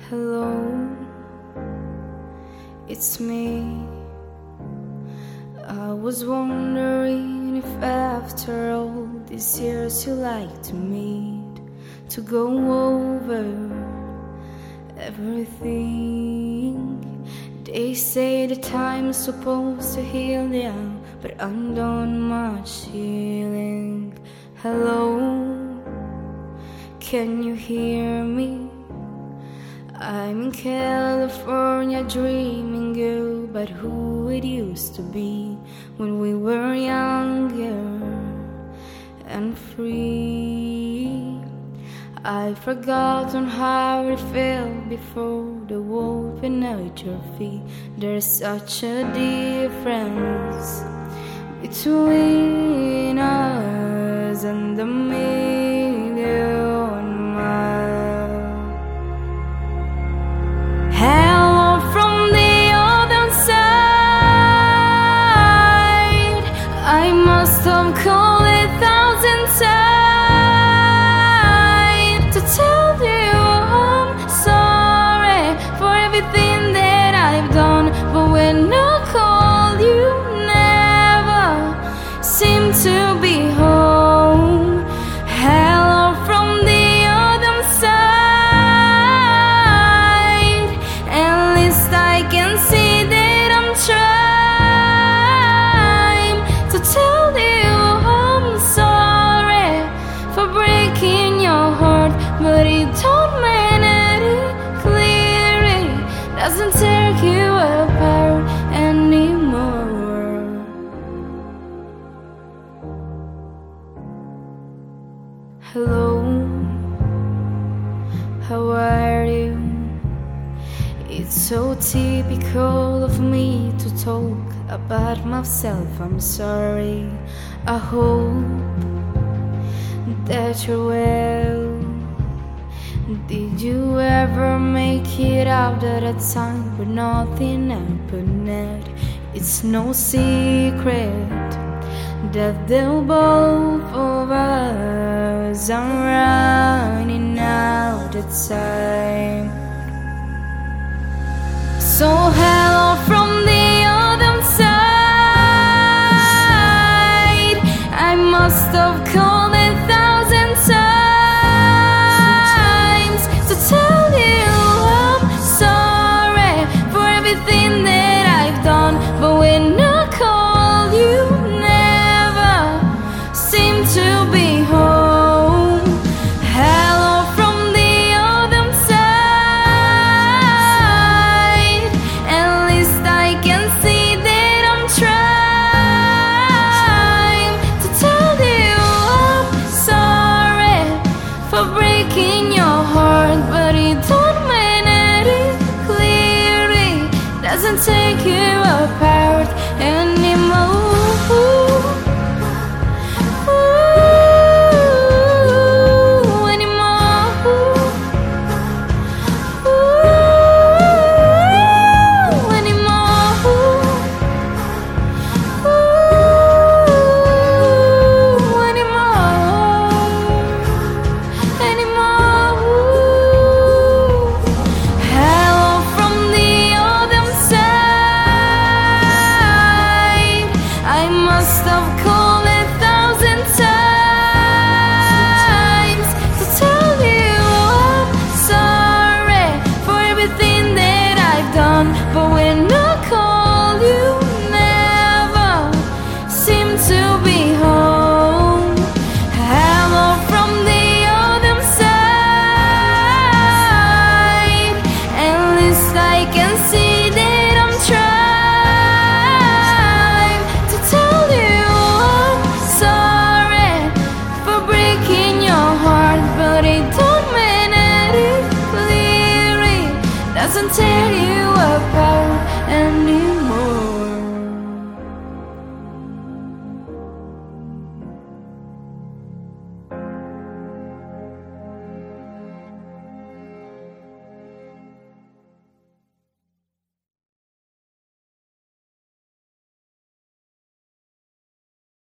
Hello, it's me. I was wondering if after all these years you like to meet, to go over everything. They say the time's supposed to heal you, but I'm done much healing. Hello, can you hear me? I'm in California dreaming about who it used to be when we were younger and free. I've forgotten how it felt before the world beneath your feet. There's such a difference between us and the million miles. Hello from the other side. I must have called 1,000 times to tell you I'm sorry for everything that I've done, but when I call you never seem to be home. Hello from the other side. At least I can see that I'm trying to tell you I'm sorry for breaking your heart, but it don't mean it clearly doesn't tear you apart anymore. Hello, how are you? It's so typical of me to talk about myself. I'm sorry. I hope that you're well. Did you ever make it out at a time where nothing happened? It's no secret that the both of us are running out of time. So hello from the other side. I must have called 1,000 times to tell you I'm sorry for everything that I've done, but when I call you never seem to be home. Hello from the other side. At least I can see that I'm trying to tell you I'm sorry for breaking your heart, but it don't mean it clearly doesn't take you apart.